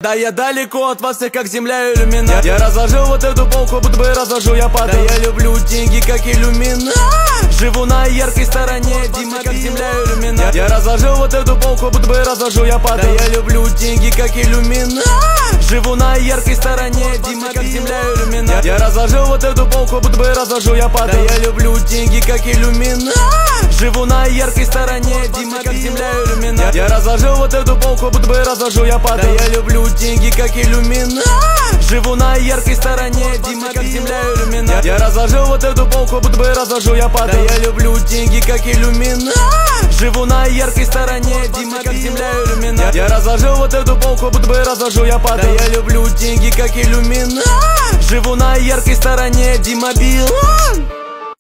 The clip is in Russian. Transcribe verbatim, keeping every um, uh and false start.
Да я далеко от вас, всех как земля иллюминат. Я разложил вот эту полку, будто бы разложу я под. Да я люблю деньги, как иллюминат. Живу на яркой стороне, Дима, как земля иллюминат. Я разложил вот эту полку, будто бы разложу я под. Да я люблю деньги, как иллюминат. Живу на яркой стороне, Дима, как земля иллюминат. Я разложил вот эту полку, будто бы разложу я под. Да я люблю деньги, как иллюминат. Живу на яркой стороне, Дима, как земля иллюминат. Я разложил вот эту полку, будто бы разложу я под. Да я люблю деньги, как иллюминат. Живу на яркой стороне, Дима, как земля иллюминат. Я разложил вот эту полку, будто бы разложу я под. Да я люблю деньги, как иллюминат. Живу на яркой стороне, Дима, как земля иллюминат. Я разложил вот эту полку, будто бы разложу я под. Да я люблю деньги, как иллюминат. Живу на яркой стороне, Дима Билан.